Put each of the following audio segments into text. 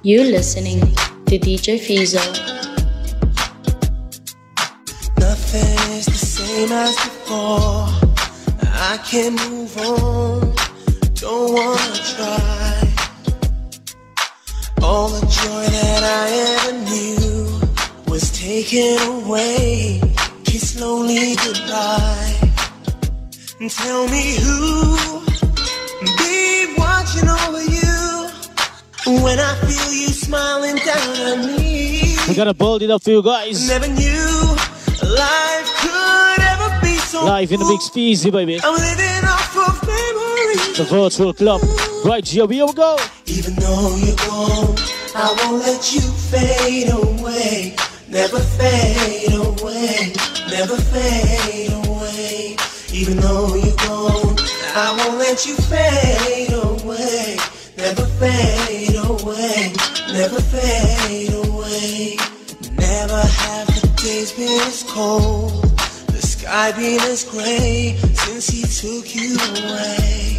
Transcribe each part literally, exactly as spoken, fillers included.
You're listening to D J Fizo. Nothing is the same as before. I can't move on, don't wanna try. All the joy that I ever knew was taken away. Kiss slowly goodbye. And tell me who be watching over you when I feel you smiling down at me. We gotta build it up for you guys. Never knew life could ever be so live in the big Speezy, baby. I'm living off of memories. The virtual club. Right here we go. Even though you're gone, I won't let you fade away. Never fade away. Never fade away. Even though you're gone, I won't let you fade away. Never fade away. Never fade away. Never have the days been as cold, the sky been as gray since he took you away.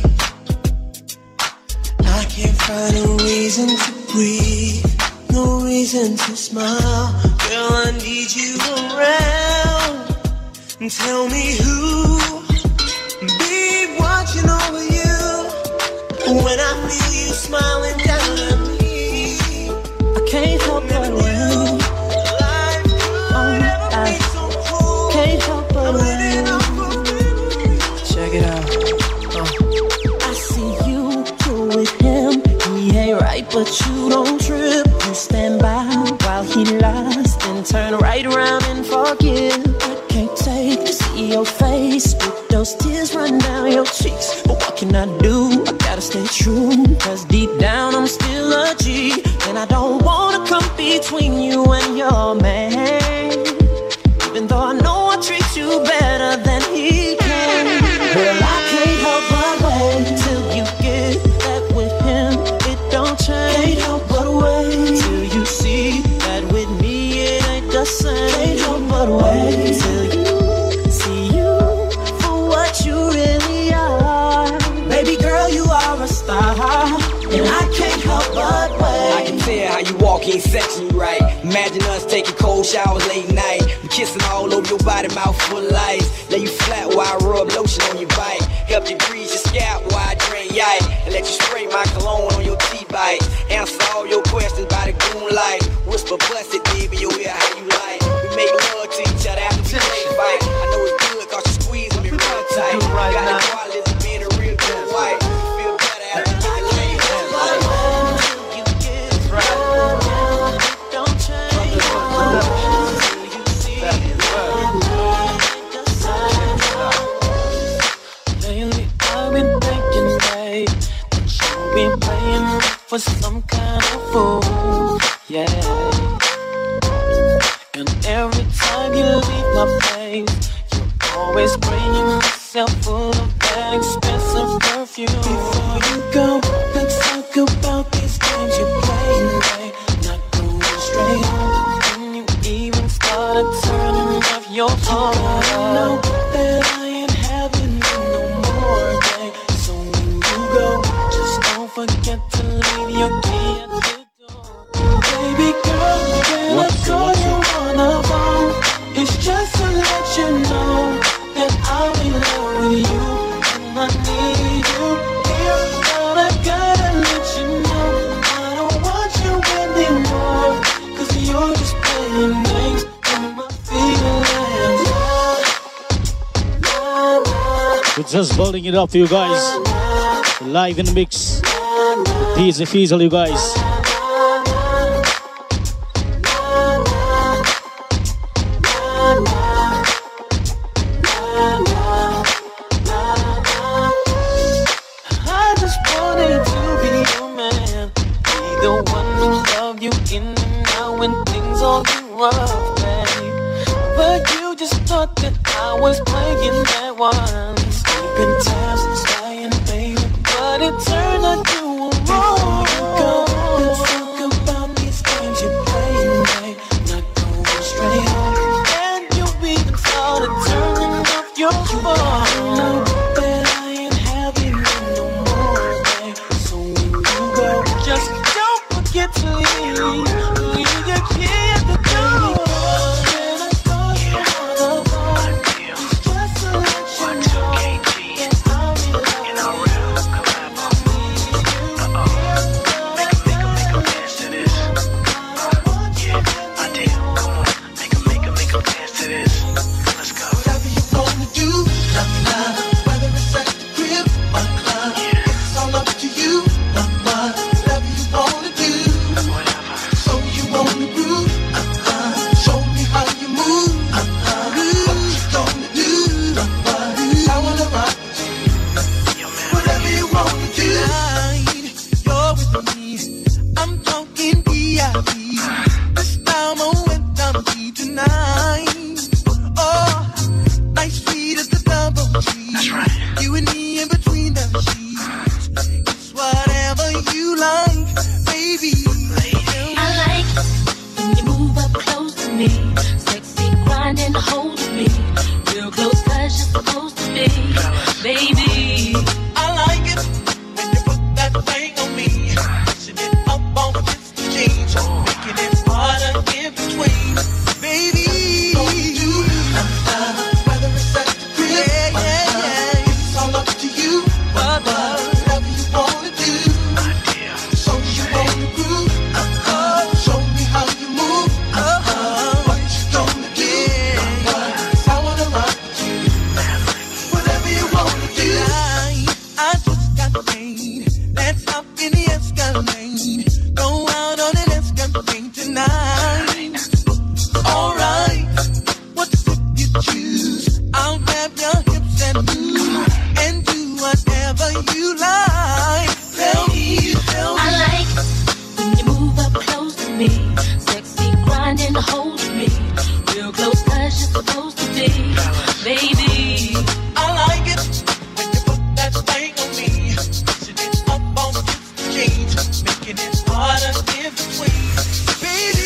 I can't find a reason to breathe, no reason to smile. Girl, I need you around. And tell me who be watching over you when I feel you smiling down at me. I can't help but win. Life could never be so cool. Can't help but win. Check it out. Oh. I see you, you're with him. He ain't right, but you don't trip. You stand by while he lies, then turn right around and forgive. I can't take to see your face with those tears run down your cheeks. But what can I do? I gotta stay true, cause deep down I'm still a G. And I don't wanna come between you and your man, even though I know I treat you better than he can. Well, I can't help but wait till you get that with him. It don't change. Can't help but wait till you see that with me it ain't the same. Can't help but wait till you see you for what you really are. Baby girl, you are a star, and I can't help but wait. I can tell how you walk ain't sexing you right. Imagine us taking cold showers late night, kissing all over your body, mouth full of ice. Lay you flat while I rub lotion on your bike, help you grease your scalp while I drain yike, and let you spray my cologne on your T-bite. Answer all your questions by the moonlight. Whisper, bless it, baby, you hear how you like. We make love to each other after we play fight. I know it's good cause you squeeze me real tight. Right got now. The qualities of being a real good wife. Feel better after we lay fight. You get right. Don't change. You see lately I've been thinking, babe, that you've been playing for some kind of fool, yeah. And every time you leave my place, you're always spraying yourself full of that expensive perfume. Before you go, let's talk about these games you're playing, babe. Not going straight on, and you even started turning off your phone. I know that I ain't having you no more, babe. So when you go, just don't forget to leave your key at the door. Baby girl, when I call you on the phone, it's just to let you know that I'm in love with you and I need you here. But I gotta let you know I don't want you anymore, cause you're just playing games with my feelings. We're just building it up for you guys. Live in the mix. D J Fizo, you guys. I just wanted to be your man, be the one to love you in and out when things all get rough, babe. But you just thought that I was playing that one, sleeping times, lying, baby. But it turned out you were wrong. Let's talk about these games you're playing, babe. Not going straight home, and you even started turning off your phone. That I ain't having you no more, babe. So when you go, just don't forget to leave V I P. This moment I'm free tonight. Oh, nice sweet as the double G. That's right. You and me in between the sheets. It's whatever you like, baby. I like it when you move up close to me. Sexy grinding, holding me. Real close 'cause you're supposed to be, baby. I like it when you put that thing on me. Pushing it up on the jeans, making it harder in between, baby. Whether it's at the crib, yeah, yeah, yeah. It's all up to you. Whatever you wanna do. So you wanna groove. Uh-huh. Show me how you move. Uh-huh. What you gonna do? Uh-huh. I wanna rock with you. Whatever you wanna do. I just got paid. Let's hop in the Escalade. Go out on an Escalade tonight. Alright. What sip you choose? I'll grab your hips and move and do whatever you like. Tell me, tell me. I like it when you move up close to me. Sexy grinding, holding me. Real close 'cause you're supposed to be, baby. I like it when you put that thing on me. Pushing it up on the jeans, making it harder in between, baby.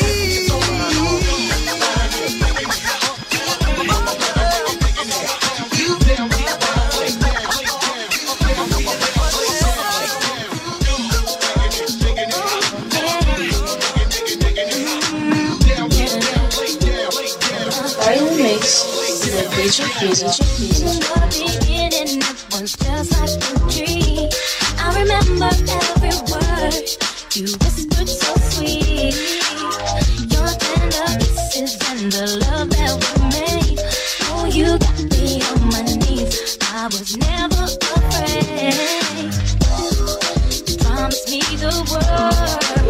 Are in the mix with D J Fizo. In the beginning, it was just like a dream. I remember every word you whispered so sweet. Your tender kisses and the love that we made. Oh, you got me on my knees. I was never afraid. Promise me the world.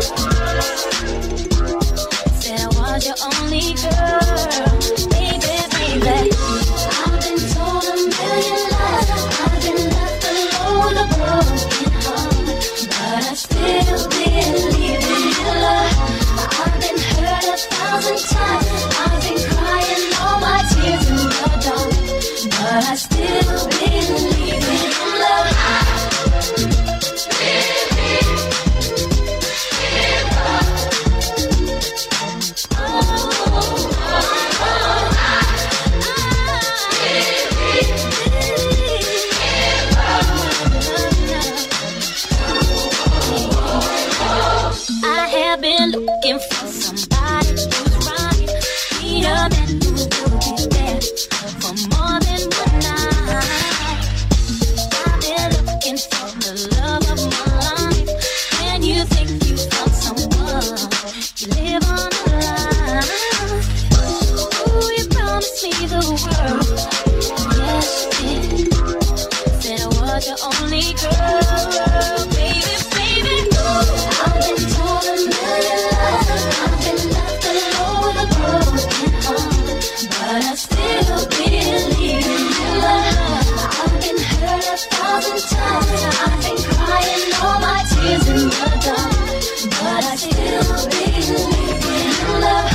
Said I was your only girl. Baby, baby. I've been told a million lies. I've been left alone, a broken heart. But I still believe in your love. I've been hurt a thousand times. I've been crying all my tears in the dark. But I still believe in your love. I have been looking for somebody who's right. Need a man who will be there for more than one night. I've been looking for the love of my life. When you think you found someone, you live on a lie. Ooh, you promised me the world. Yes, you did. Said I was your only girl, baby, baby. I've been told a million lies. I've been left alone with a broken heart. But I still believe in your love. I've been hurt a thousand times. I've been crying all my tears in the dark. But I still believe in your love.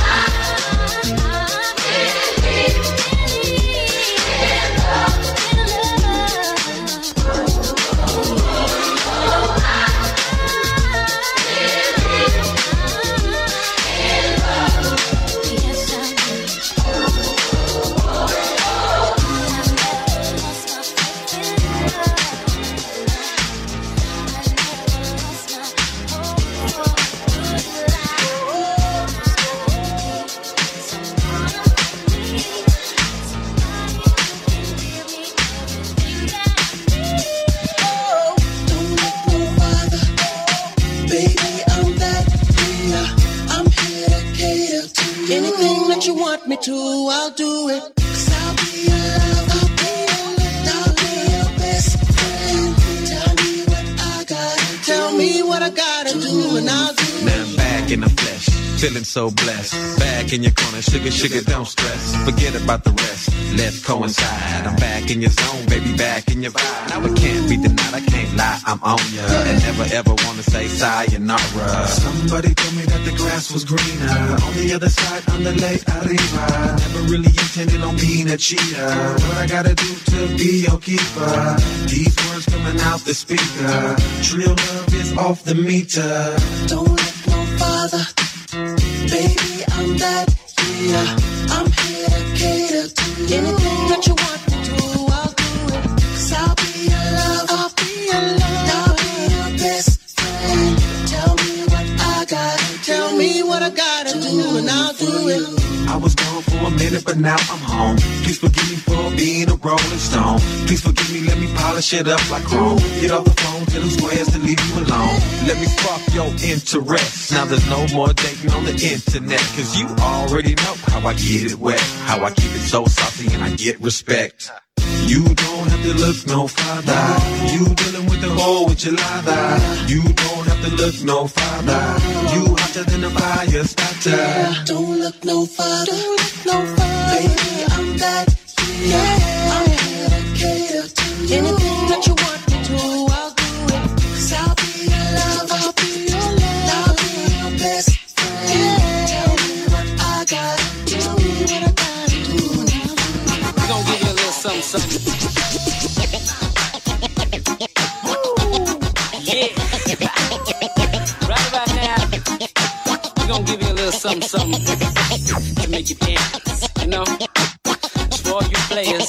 Anything that you want me to, I'll do it. 'Cause I'll be your love, I'll be your love, I'll be your best friend. Tell me what I gotta, tell me what I gotta do, and I'll do it. Now I'm back in the flesh. feeling so blessed. Back in your corner, sugar, sugar, don't stress. Forget about the rest, let's coincide. I'm back in your zone, baby, back in your vibe. Now it can't be denied, I can't lie, I'm on ya. And never ever wanna say sayonara. Somebody told me that the grass was greener on the other side, on the late arriba. Never really intended on being a cheater. What I gotta do to be your keeper? These words coming out the speaker. Real love is off the meter. Don't let no father, baby, I'm that, yeah. I'm here to cater to you. Anything that you want to do, I'll do it. Cause I'll be your love, I'll be your love. I'll be your best friend. Tell me what I gotta, tell me what I gotta do, and I'll do it. I was gone for a minute, but now I'm home. Please forgive me for being a rolling stone. Please forgive me, let me polish it up like chrome. Get off the phone, tell them squares to leave you alone. Let me spark your interest. Now there's no more dating on the internet. Cause you already know how I get it wet. How I keep it so saucy and I get respect. You don't have to look no farther. You dealing with the whole with your lather. You don't have to look no farther. You hotter than a fire starter. Don't look no farther, don't look no farther. Baby, I'm that, yeah. I'm here to cater to you. Anything that you want me to, I'll do it. Cause I'll be your love, I'll be your love. I'll be your best friend. Yeah. Tell me what I gotta, tell me what I gotta do now. We gon' give you a little something, something. Yeah. Right about now, we gon' give you a little something, something to make you dance, you know? It's for all you players.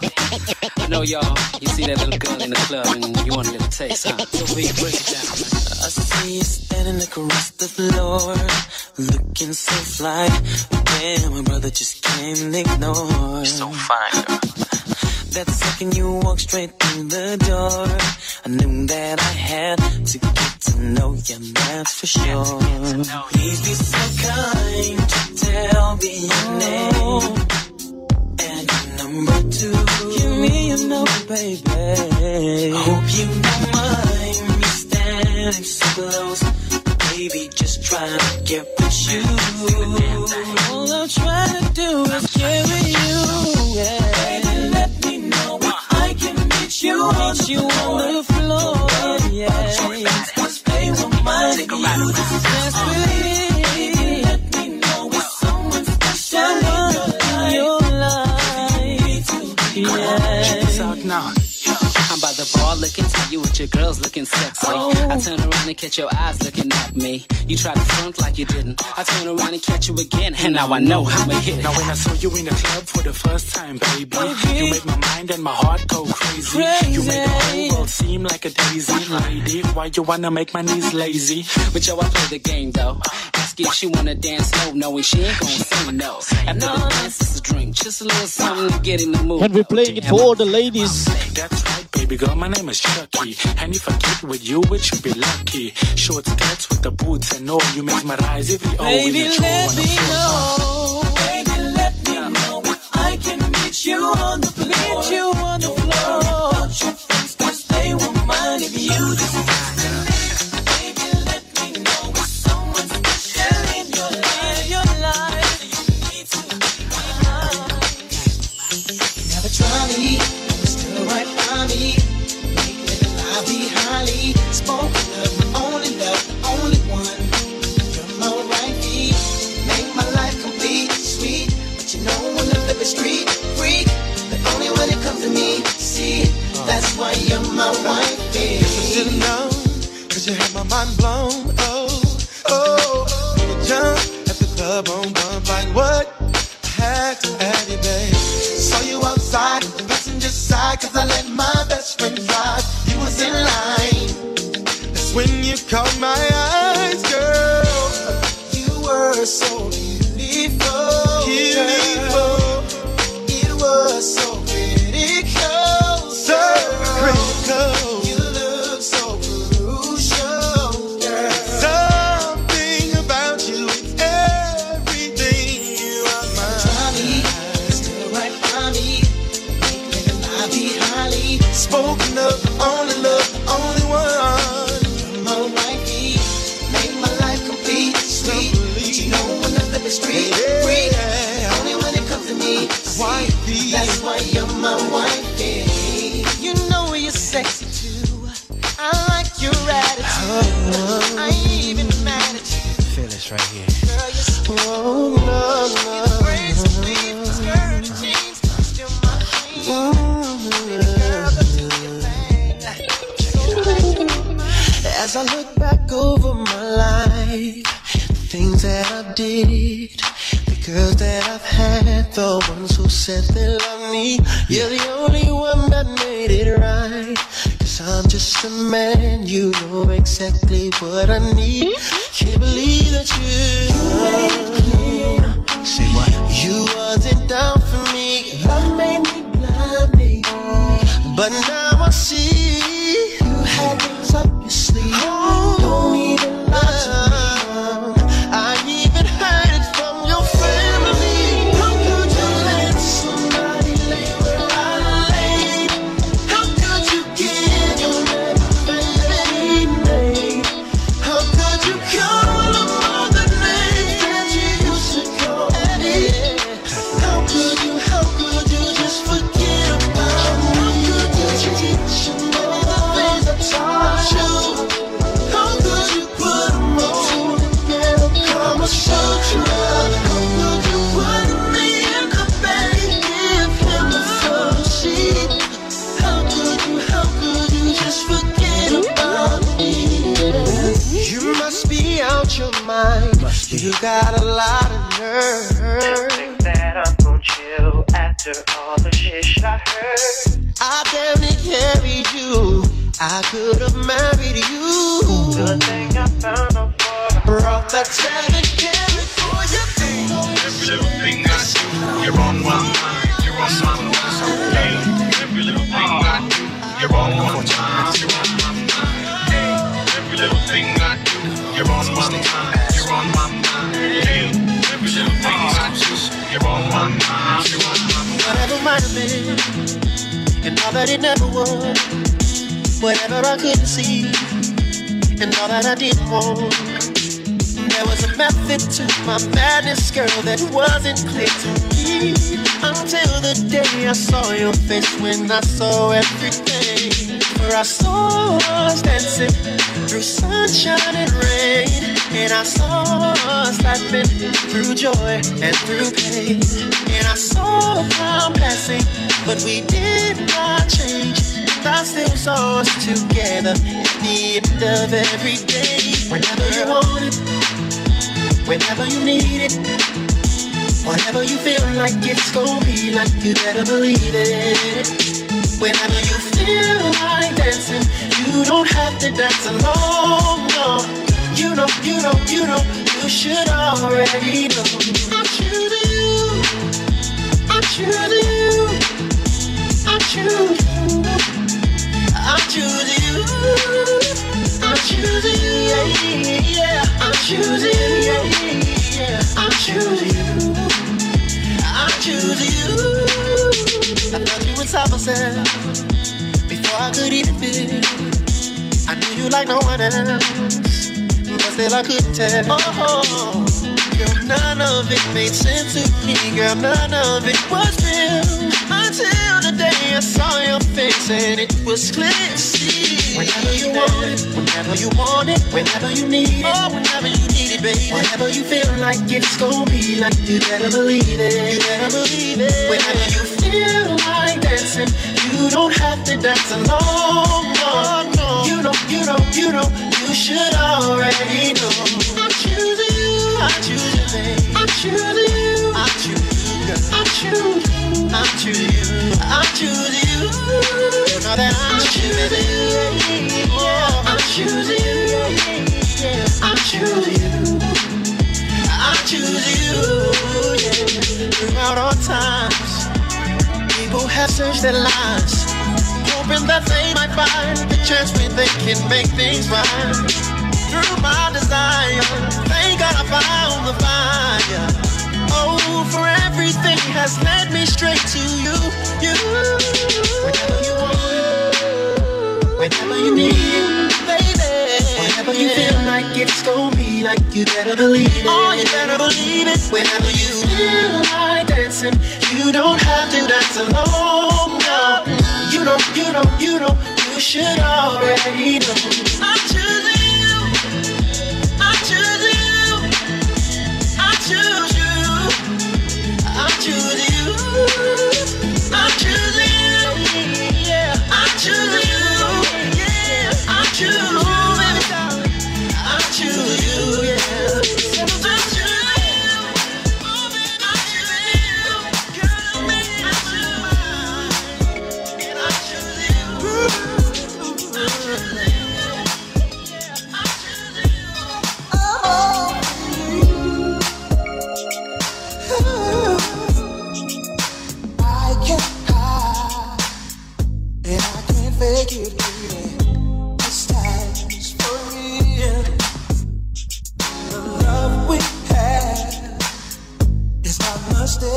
I know y'all, you see that little girl in the club and you want a little taste, huh? So we break it down, man. I see you standing across the floor, looking so fly. Damn, my brother just can't ignore. You're so fine, girl. That second you walked straight through the door, I knew that I had to get to know you, that's for sure. Please be so kind to tell me your name and your number two. Give me your number, baby. I hope you don't mind me standing so close. Baby, just trying to get with you. All I'm trying to do is get with you, yeah. Baby, let me know if I can meet you on you on the floor, yeah. Cause they won't mind if you just baby, let me know if someone special in your life, yeah. Check this out now. I'm by the bar looking to you with your girls looking sexy. Oh. I turn around and catch your eyes looking at me. You try to front like you didn't. I turn around and catch you again, and now I know I'm a hit. Now when I saw you in the club for the first time, baby, baby. You made my mind and my heart go crazy. crazy. You made the whole world seem like a daisy. Lady, why you wanna make my knees lazy? But yo, I play the game though. Ask if she wanna dance slow, knowing she ain't gonna say no. After no. the dance, it's a drink, just a little something to get in the mood. And we're playing it for all the ladies. That's right, baby girl, my name is Chucky. And if I get with you, it should be lucky. Short skirts with the boots and all, you mesmerize every hour. Baby, let me know. Baby, let me know if I can meet you on the floor. Meet you on the floor. Without your friends, cause they won't mind if you just baby, let me know if someone's special in your life. Your life. You need to never try me, still right by me. I'll be highly spoken of, my only love, the only one. You're my wifey, make my life complete, sweet. But you know when I live a street freak, but only when it comes to me, see, that's why you're my wifey. Guess I should've known, cause you had my mind blown, oh, oh. When you jump at the club on bump like what? I had to have you, babe. Saw you outside, the passenger side, cause I let my best friend drive. You was in line, that's when you caught my eyes, girl. You were so beautiful, beautiful. It was so critical, so critical. You look so crucial, girl. Something about you, it's everything. You are mine. Try me, still right by me. Make it I be highly spoken of, only love, only one. You're my wifey. this right here. Oh, no, no. As I look back over my life, the things that I did, the girls that I've had, the ones who said they love me, you're the only one that made it right. Cause I'm just a man, you know exactly what I need. Can't believe that you, you made it clear. Say what? You wasn't down for me, love made me blind me. But now I see you had things up your sleeve. Don't even lie to me. I even heard it from your family. How could you let somebody lay where I lay? How could you give your everything made? How could you call them all the names that you used to call me? How could you, how could you just forget about me? How could you teach them all the things I taught you? How could you put them all together? Come and show you love. How could you put me in the bed and give him the first seat? How could you, how could you just forget about me? You must be out your mind. You got a lot of nerve. Think that I'm gon' chill after all the shit I heard. I damn near carried you. I could have married you. Good thing I found a boy. Brought that seven carat for you. Every little thing I do, you're on my mind. You're on my mind. Hey, every little thing I do, you're on my mind. You're on my mind. Hey, every little thing I do, you're on my mind. You're on my mind. Hey, every little thing I do, you're on my mind. You're on my mind. Whatever might have been, and all that it never was. Whatever I couldn't see, and all that I didn't want. There was a method to my madness, girl, that wasn't clear to me. Until the day I saw your face, when I saw everything. For I saw us dancing through sunshine and rain. And I saw us laughing through joy and through pain. And I saw time passing, but we did not change. I still saw us together at the end of every day. Whenever you want it, whenever you need it, whatever you feel like it's gonna be like, you better believe it. Whenever you feel like dancing, you don't have to dance alone, no. You know, you know, you know, you should already know. I'm choosing you, I'm choosing you, I'm choosing you. I'm choosing you, I'm choosing you, yeah, yeah. I'm choosing you, yeah, yeah. I'm choosing you, I'm choosing you. I felt you inside myself before I could even feel. I knew you like no one else, but still I couldn't tell. Oh, girl, none of it made sense to me, girl, none of it was real. Until the day I saw your face and it was clear to see. Whenever you want it, whenever you want it, whenever you need it, oh, whenever you need it, baby. Whenever you feel like it's gonna be like, you better believe it, you better believe it. Whenever you feel like dancing, you don't have to dance alone, no, no. You know, you know, you know, you should already know. I'm choosing you, I choose you, baby. I'm choosing you, I choose you, girl. I choose you. I'm choosing you, I'm choosing you. You know that I'm choosing you. Oh, I'm choosing you. I'm choosing you. I'm choosing you. Yeah. Throughout all times, people have searched their lives, hoping that they might find the chance when they can make things right. Through my desire, thank God I found the fire. Oh, for everything has led me straight to you, you. Whenever you want it, whenever you need it, baby. Whenever you feel like it's gonna be like, you better believe it. Oh, you better believe it. Whenever you feel like dancing, you don't have to dance alone, no. You know, you know, you know, you should already know. I'm choosing you, I'm choosing you.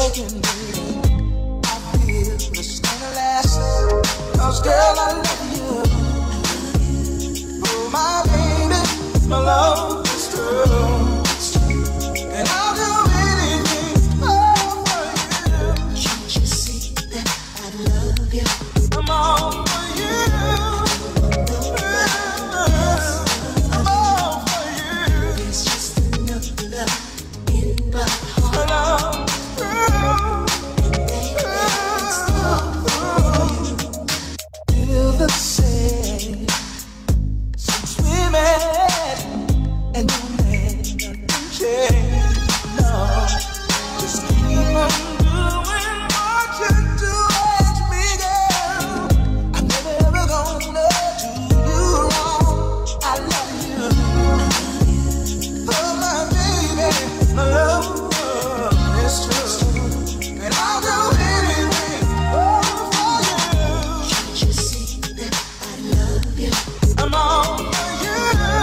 again, baby. I feel this is gonna last. Cause girl, I love you. Oh my baby, my love is true. And I'll do anything oh, for you. Can't you see that I love you? I'm all for you. I'm all for you. There's just enough love in my heart. Love. Feel the same since we met, and you made nothing change. No, just keep on doing what you do to me, girl. I'm never ever gonna do you wrong. I love you, oh my baby, my love is true, and I'll do anything oh, for you. Can't you see that I love you? I'm all for you.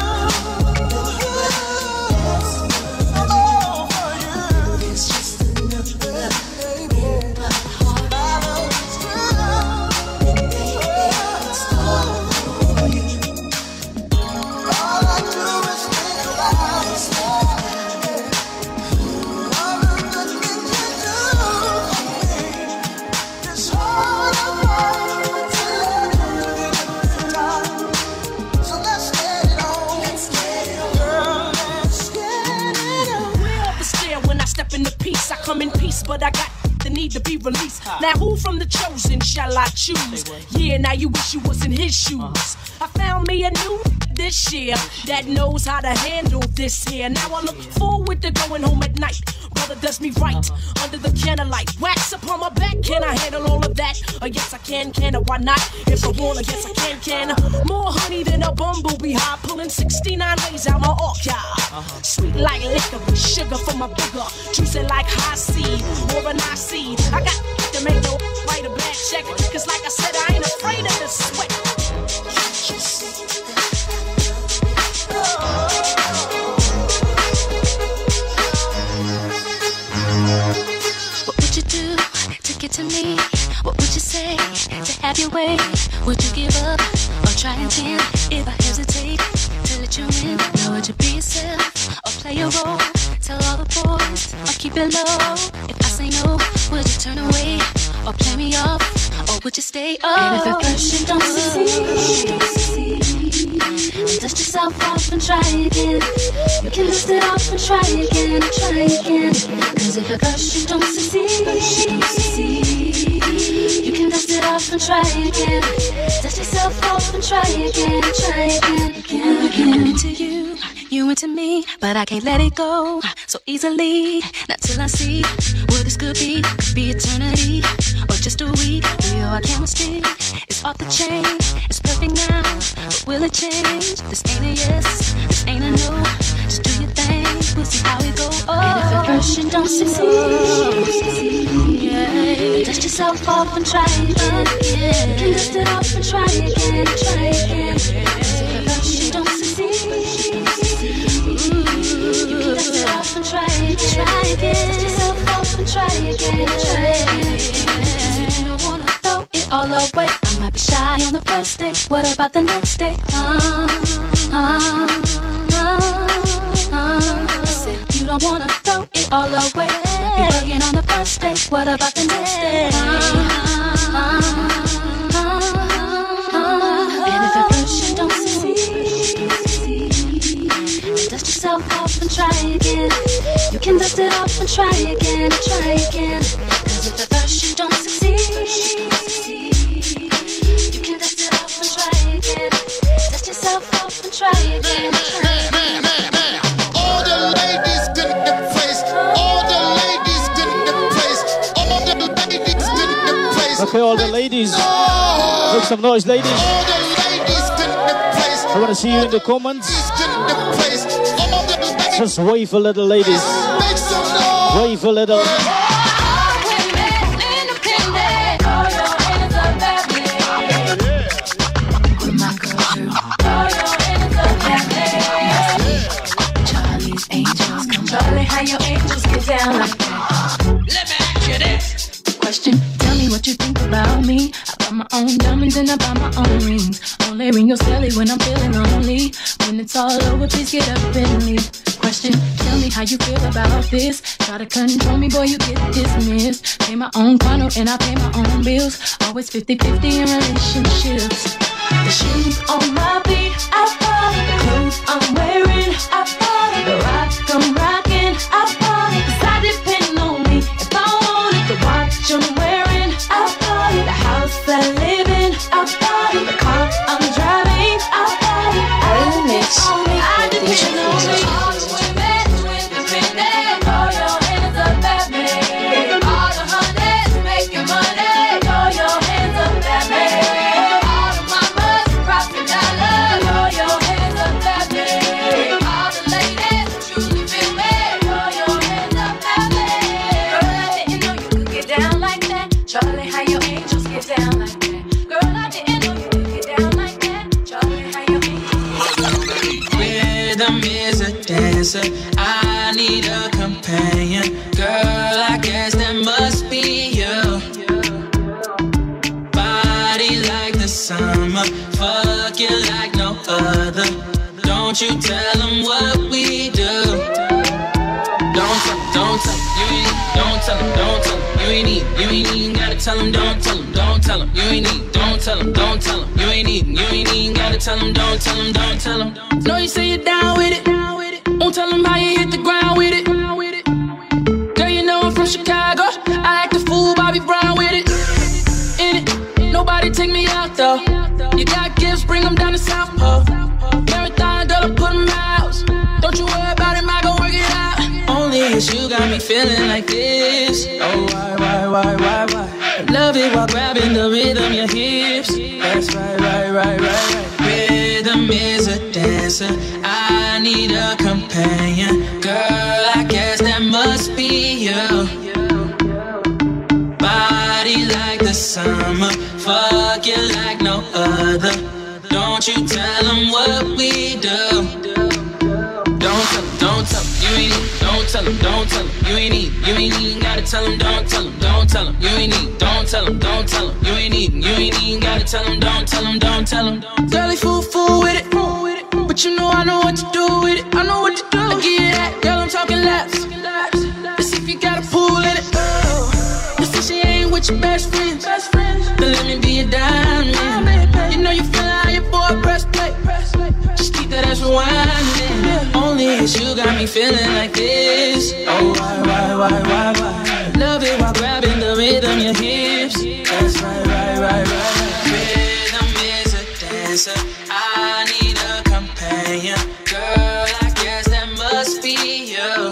I'm all for you. There's just enough love, baby, in my heart. My love is true, and baby, it's all for you. All I do is think about this love. All the good things you do for me. Just hold on to let it time. So let's get it on. Let's get it on. Girl, let's get it on. Way up the stair when I step in the peace. I come in peace, but I got the need to be released. Now who from the chosen shall I choose? Yeah, now you wish you was in his shoes. I found me a new this year that knows how to handle this here. Now I look forward to going home at night. Brother does me right under the candlelight. Wax upon my back, can I handle all of that? Oh yes I can, can I? Why not? If I wanna, yes I can, can. More honey than a bumblebee high, pulling sixty-nine ways out my orchard. Sweet like liquor with sugar for my booger, juicy like high seed or an I seed. I got to make no write a bad check, cause like I said I ain't afraid of the sweat. What would you do to get to me? What would you say to have your way? Would you give up or try again? If I hesitate to let you in, now would you be yourself or play a role? Tell all the boys or keep it low. If I say no, would you turn away or play me off? Or would you stay up? And if at first you don't succeed, dust yourself off and try again. You can dust it off and try again, try again. Cause if at first you don't succeed, you can dust it off and try again. Dust yourself off and try again, try again, again, again. I'm into you, you into me, but I can't let it go so easily. Not till I see what this could be. Could be eternity or just a week. Feel our chemistry is off the chain. It's perfect now, but will it change? This ain't a yes, this ain't a no. Just do your thing, we'll see how it goes. Oh. And if at first you don't succeed, yeah, dust yourself off and try again. Yeah. You can dust it off and try again, try again. If at first you don't succeed, ooh, you can dust it off and try again, try again. Dust yourself off and try again, try again. You don't wanna throw it all away. I might be shy on the first day. What about the next day? Uh, uh, uh, uh. I said you don't wanna throw it all away. Be bugging on the first day. What about the next day? Uh, uh, uh, uh. And if at first you don't succeed, dust yourself off and try again. You can dust it off and try again, try again. Cause if at first you don't succeed, you can dust it off and try again. Dust yourself off and try again, try again. All the ladies in the place, all the ladies in the place, all the ladies in the place. Okay, all the ladies, make some noise, ladies. All the ladies in the place. I want to see you in the comments. Just wave a little, ladies. Wave a little. Charlie's Angels, come Charlie, how your angels get down like that. Get it? Question, tell me what you think about me. I buy my own diamonds and I buy my own rings. Only ring your celly when I'm feeling lonely. When it's all over, please get up and leave. Question, tell me how you feel about this. Try to control me, boy, you get dismissed. Pay my own condo and I pay my own bills. Always fifty-fifty in relationships. The shoes on my feet, I bought it. The clothes I'm wearing, I bought it. The rock I'm rocking, I bought it. Cause I depend on me if I want it. The watch I'm wearing, I bought it. The house I live in, I bought it. The car I'm driving, I bought it. I Remix I with D J depend on Fusion. all the women, independent. Throw your hands up at me. All the honeys making money. Throw your hands up at me. All the mamas rocking dollars. Throw your hands up at me. All the ladies truly feel me. Throw your hands up at me. Girl, I didn't know you could get down like that. Charlie, how your angels get down like that. Girl, I didn't know you could get down like that. Charlie, how your angels. Rhythm is a dancer. I need a companion. Girl, I guess that must be you. Body like the summer. Fuck you like no other. Don't you tell them what we do. Don't tell them, don't tell them, you ain't need. Don't tell them, don't tell them, you ain't need. You ain't even gotta tell them, don't tell them, don't tell them, you ain't need. Don't tell them, don't tell them, you ain't even. You ain't even gotta tell them, don't tell them, don't tell them. Know you say you're down with it. Won't tell them how you hit the ground with it. Girl, you know I'm from Chicago. I act a fool, Bobby Brown with it. In it, nobody take me out though. You got gifts, bring them down to South Pole. Marathon, girl, I put them out. Don't you worry about it, I gon' work it out. Only it's you got me feeling like this. Oh, why, why, why, why, why? Love it while grabbing the rhythm, your hips. That's right, right, right, right, right. Rhythm is a dancer. I need a companion. Girl, I guess that must be you. Body like the summer. Fuck you like no other. Don't you tell them what we do. Don't tell them, don't tell them, you ain't need. Don't tell them, don't tell them, you ain't need. You ain't even gotta tell them, don't tell them, don't tell them, you ain't need. Don't tell them, don't tell them, you ain't even. You ain't even gotta tell them, don't tell them, don't tell them. Girl, they fool, fool with it, but you know I know what to do with it. I know what to do. I give you that, girl, I'm talking laps. Let's see if you got a pool in it. You say she ain't with your best friends, then let me be a diamond. You know you feel how your boy press play. Just keep that ass rewinding. Only it's you got me feeling like this. Oh, why, why, why, why, why? Love it while grabbing the rhythm, your hips. That's right, right, right, right. Rhythm is a dancer. I need a companion. Girl, I guess that must be you.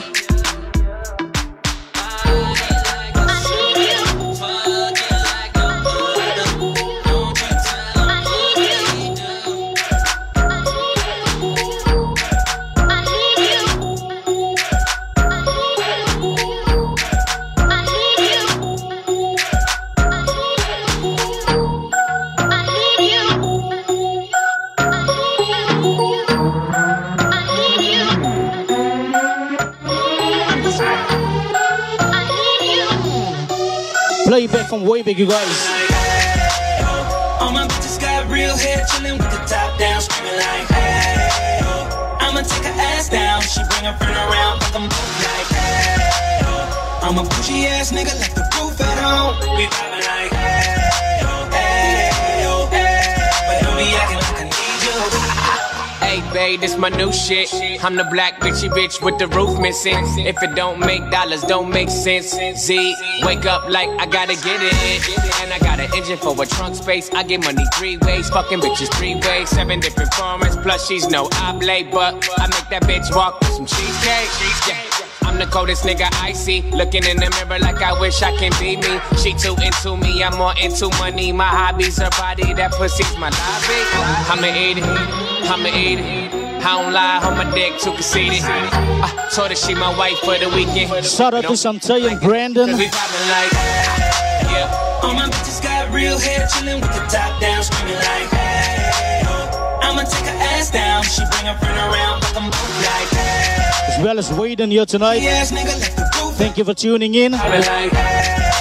Play back from way back, you guys. All my bitches got real hair, chillin' with the top down, screaming like, hey, oh. I'ma take her ass down, she bring her friend around, fuck them both like, hey, oh. I'm a bougie ass nigga, left the roof at home. We vibing like, hey, oh, hey, oh, hey. But don't be acting like I need you. Hey babe, this my new shit. I'm the black bitchy bitch with the roof missing. If it don't make dollars, don't make sense. Z, wake up like I gotta get it. And I got an engine for a trunk space. I get money three ways, fucking bitches three ways. Seven different formats, plus she's no oblate. But I make that bitch walk with some cheesecake. Yeah. I'm the coldest nigga I see. Looking in the mirror like I wish I can be me. She too into me, I'm more into money. My hobby's her body, that pussy's my lobby. I'ma eat it, I'ma eat it. I don't lie, on my dick, too conceited. I told her she my wife for the weekend. Shout out to Shantae and Brandon. We poppin' like, yeah. All my bitches got real hair, chillin' with the top down, screaming like, hey, oh. I'ma take her ass down, she bring her friend around, fuck them both like, hey. As well as Waden here tonight. Thank you for tuning in.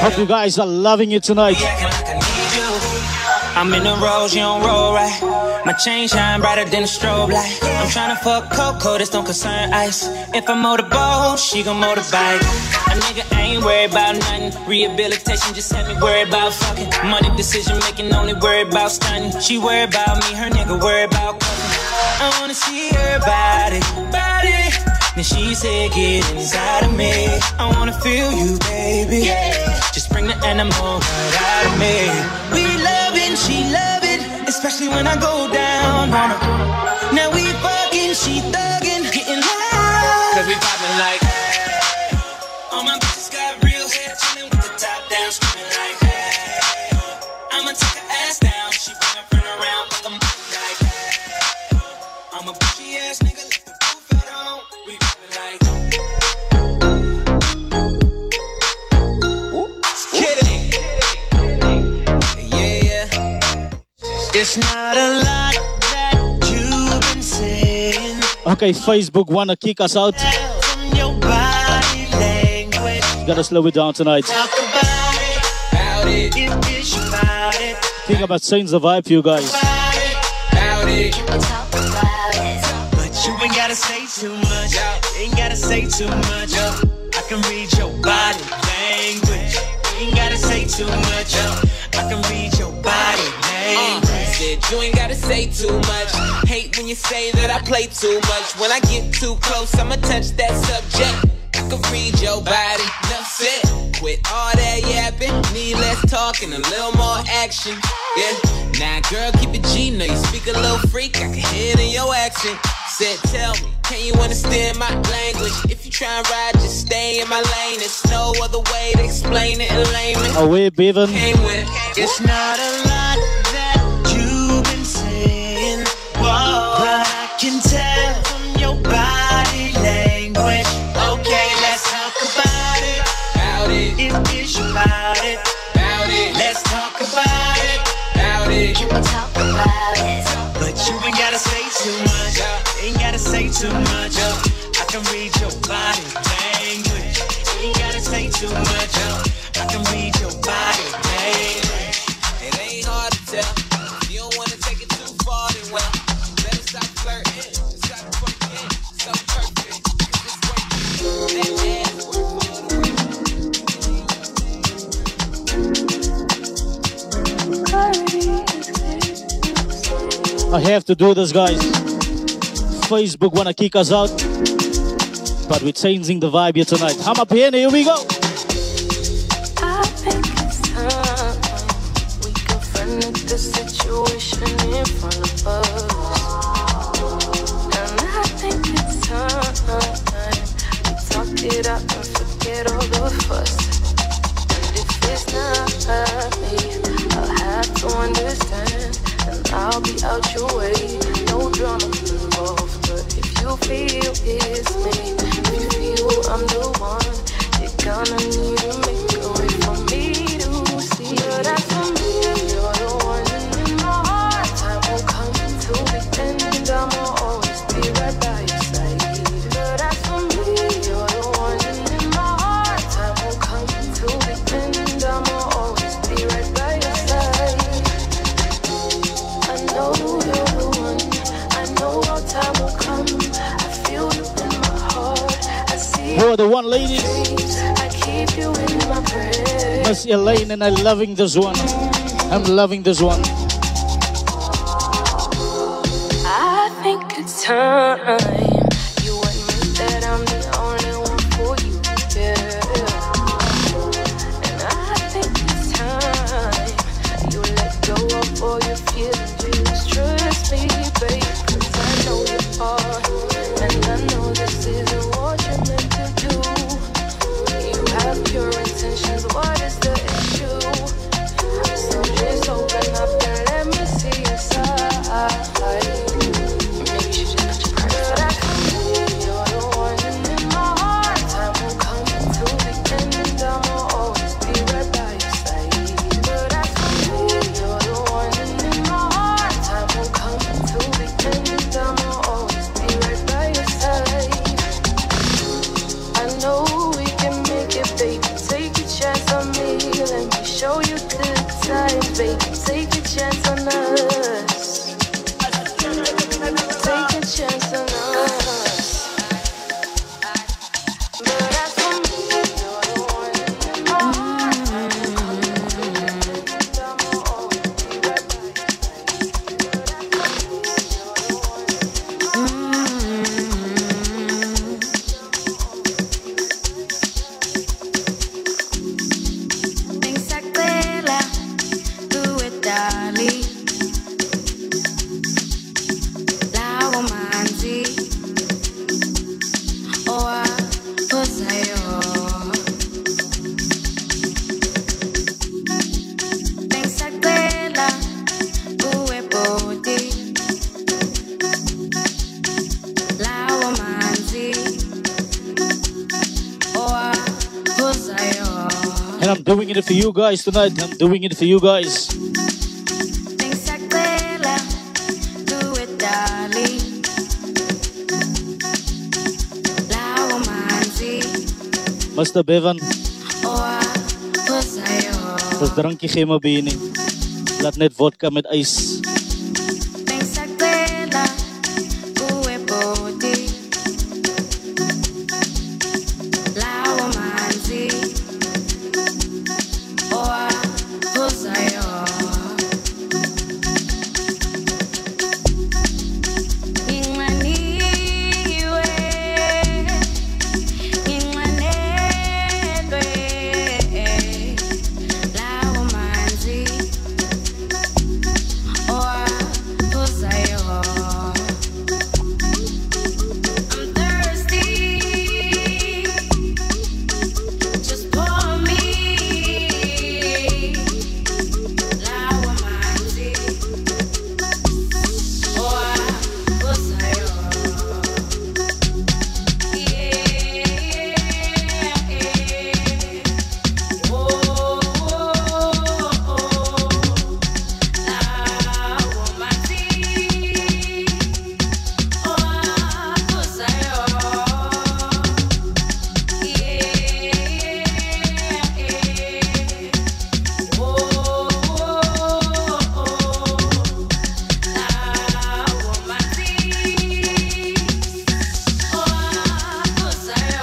Hope you guys are loving it tonight. I'm in the rose, you don't roll right. My chain shine brighter than a strobe light. I'm tryna fuck Coco, this don't concern ice. If I motorboat, she gon' motorbike. A nigga ain't worried about nothing. Rehabilitation just had me worried about fucking. Money decision making, only worried about stunning. She worried about me, her nigga worried about cooking. I wanna see her body, body. Then she said, get inside of me. I wanna feel you, baby. Yeah. Just bring the animal right out of me. We loving, she loving, especially when I go down on her. Now we fucking, she thugging, getting loud. Cause we popping like, hey. All my bitches got real hair, chillin' with the top down, screaming like, hey. I'ma take her ass down, she bring her friend around, fuck them like, hey. I'm a bitchy ass nigga, let the roof head on. We popping like, it's not a lot that you've been saying. Okay, Facebook wanna kick us out. From your body language. Gotta slow it down tonight. Talk about it. About it. It is about it. Think about change the vibe for you guys. About it. About it. Talk about it. But you ain't gotta say too much. Ain't gotta say too much. I can read your body language. Ain't gotta say too much. I can read your body language. You ain't gotta say too much. Hate when you say that I play too much. When I get too close, I'ma touch that subject. I can read your body, enough said. Quit all that yapping, need less talking, a little more action. Yeah, now girl, keep it G, know you speak a little freak, I can hear it in your accent. Said, tell me, can you understand my language? If you try and ride, just stay in my lane. There's no other way to explain it in layman. Away, Bevan. It's not a lot that you've been saying, whoa, but I can tell from your body language. Okay, let's talk about it. About it. It is about it. About it. Let's talk about it. About it. Can we talk about it? But you ain't gotta say too much. Ain't gotta say too much. I can read your body language. Ain't gotta say too much. I can read your body language. It ain't hard to tell. If you don't wanna take it too far, then well, better stop flirting. Stop fucking. So perfect. This way. That ass work I have to do this, guys. Facebook wanna kick us out, but we're changing the vibe here tonight. I'm up here, here we go. I think it's time we confronted the situation in front of us. And I think it's time we talk it out and forget all the fuss. And if it's not me, I'll have to understand, and I'll be out your way. No drama involved, but if you feel it's me, if you feel I'm the one, you're gonna need to make a way for me to see. But that's for me, you're the one in my heart. Time will come to the end, and I'ma always be right by your side. But that's for me, you're the one in my heart. Time will come to the end, and I'ma always be right by your side. I know you're the one. I know our time will come. I feel you in my heart. I see Who are the one ladies? I keep you in my prayer. Miss Elaine, and I'm loving this one. I'm loving this one. I think it's time you admit that I'm the only one for you, yeah. And I think it's time you let go of all your feelings. Just trust me, babe, 'cause I know you are, and I know this isn't what you're meant to do. You have pure intentions, what is the issue? So just open up and let me see your side. Maybe you should just put your pride aside. baby, take a chance on us. Take a chance on us. But as for me, you're the one. Pensacuela, tú estás ali. La romanzi, oh ah, cosa yo. Pensacuela, tú es por ti. La romanzi, oh ah, cosa yo. And I'm doing it for you guys tonight. I'm doing it for you guys. Pensacuela, tú estás ali. La romanzi, Mister Bevan, oh ah, cosa yo. dat drankje geen maar benen. Laat net vodka met ijs. Pensacuela, tú es por ti. La romanzi, oh ah, cosa yo. Ingmaniwe, ingmanelwe. La romanzi, oh ah, cosa yo. I'm thirsty, just pour me. La romanzi, oh ah, cosa yo. Yeah, oh, oh, oh, la romanzi, oh ah, cosa yo. Yeah, oh, oh, oh, la romanzi, oh ah, cosa yo.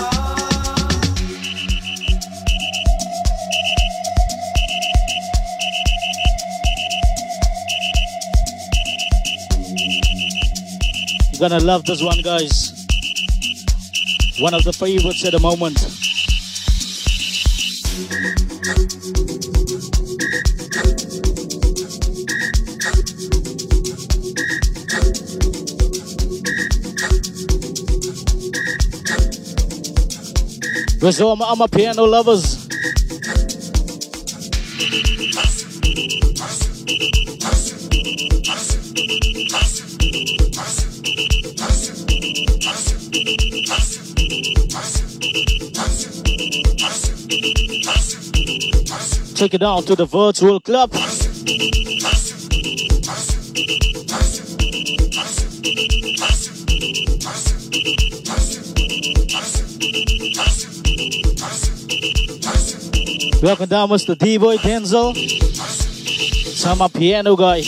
You're gonna love this one, guys. One of the favorites at the moment. Where's all my, all my piano lovers? Take it down to the virtual club. Welcome down, Mister D-Boy Denzel. Some my piano guy.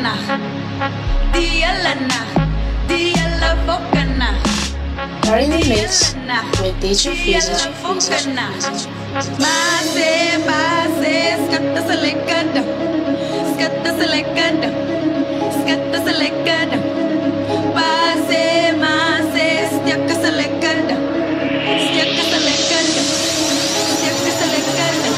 Fokana, Dialana, Diala Fokana. You're in the mix with D J Fizzy. Mase, mase, skatta selekada, skatta selekada, skatta selekada. Mase, mase, stiaka selekada, stiaka selekada, stiaka selekada.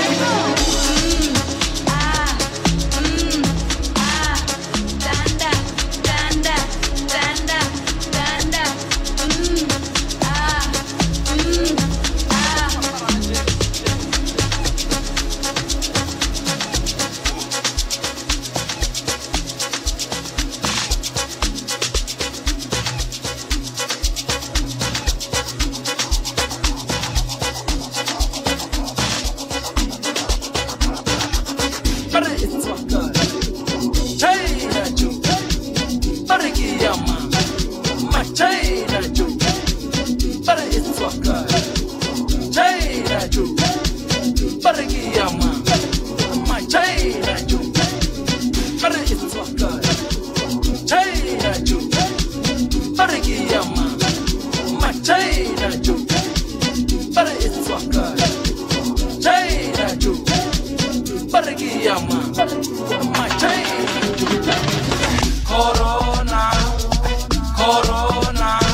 Danda, danda, danda, danda. Corona, Corona.